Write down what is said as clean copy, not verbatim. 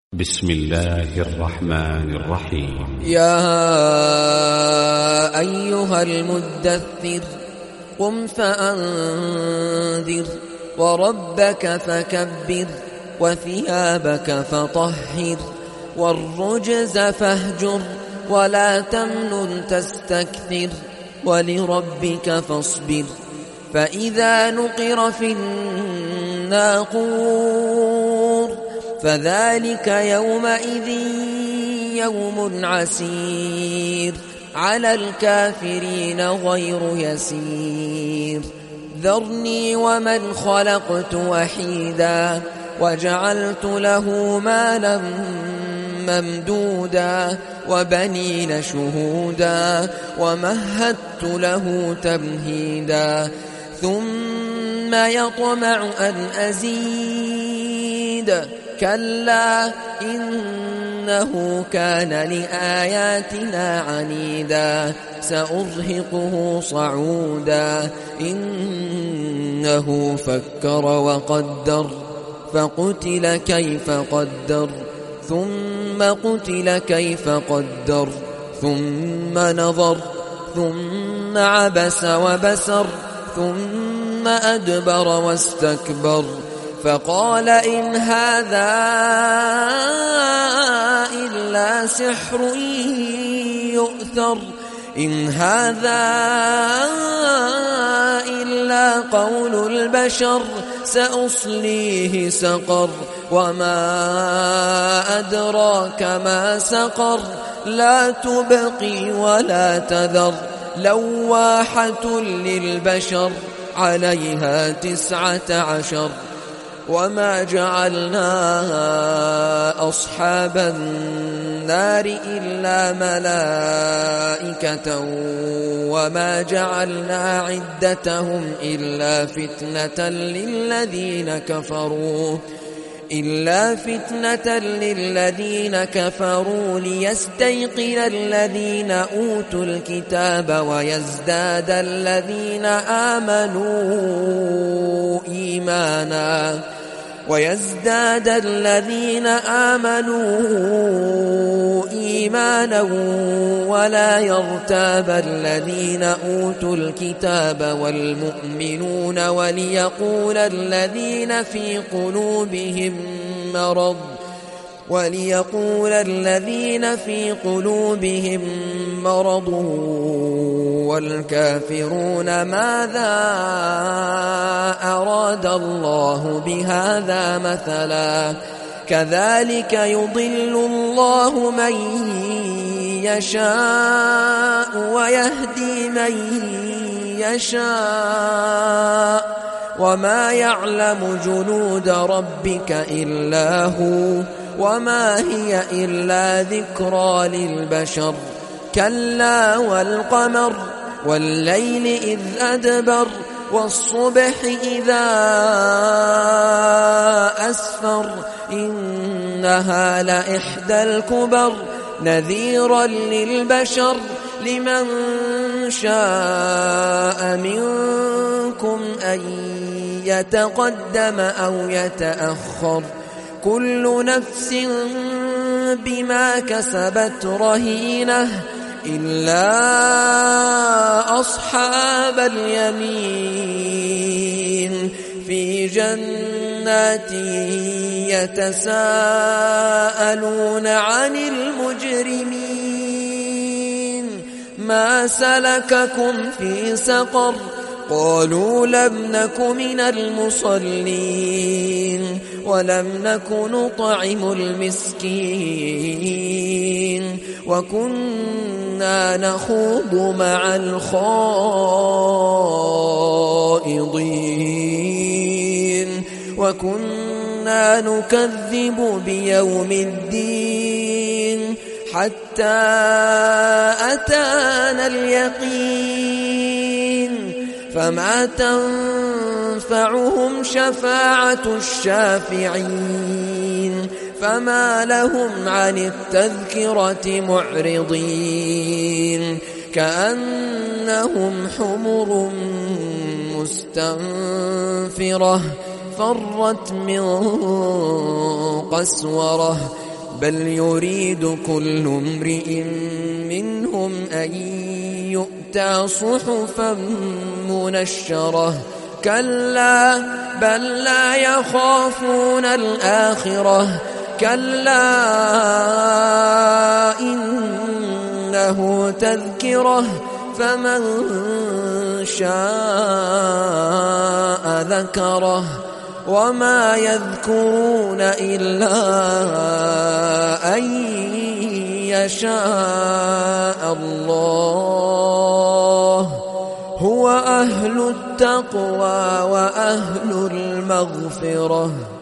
بسم الله الرحمن الرحيم. يا أيها المدثر قم فأنذر وربك فكبر وثيابك فطهر والرجز فاهجر ولا تمنن تستكثر ولربك فاصبر فإذا نقر في الناقور فذلك يومئذ يوم عسير على الكافرين غير يسير. ذرني ومن خلقت وحيدا وجعلت له مالا ممدودا وبنين شهودا ومهدت له تمهيدا ثم يطمع أن أزيد كلا إنه كان لآياتنا عنيدا سأرهقه صعودا إنه فكر وقدر فقتل كيف قدر ثم قتل كيف قدر ثم نظر ثم عبس وبسر ثم أدبر واستكبر فقال إن هذا إلا سحر يؤثر إن هذا إلا قول البشر سأصليه سقر وما أدراك ما سقر لا تبقي ولا تذر لواحة للبشر عليها 19 وما جعلنا أصحاب النار إلا ملائكة وما جعلنا عدتهم إلا فتنة للذين كفروا ليستيقن الذين أوتوا الكتاب ويزداد الذين آمنوا إيمانا ولا يرتاب الذين أوتوا الكتاب والمؤمنون وليقول الذين في قلوبهم مرض والكافرون ماذا أراد الله بهذا مثلا كذلك يضل الله من يشاء ويهدي من يشاء وما يعلم جنود ربك إلا هو وما هي إلا ذكرى للبشر كلا والقمر والليل إذ أدبر والصبح إذا أسفر إنها لإحدى الكبر نذيرا للبشر لمن شاء منكم أن يتقدم أو يتأخر كل نفس بما كسبت رهينة إلا أصحاب اليمين في جنات يتساءلون عن المجرمين ما سلككم في سقر قالوا لم نك من المصلين ولم نك نطعم المسكين وكنا نخوض مع الخائضين وكنا نكذب بيوم الدين حتى أتانا اليقين فما تنفعهم شفاعة الشافعين فما لهم عن التذكرة معرضين كأنهم حمر مستنفرة فرت من قسورة بل يريد كل امرئ منهم أن يؤتى صحفا منشرة كلا بل لا يخافون الآخرة كلا إنه تذكرة فمن شاء ذكره وما يذكرون إلا أن يشاء الله هو أهل التقوى وأهل المغفرة.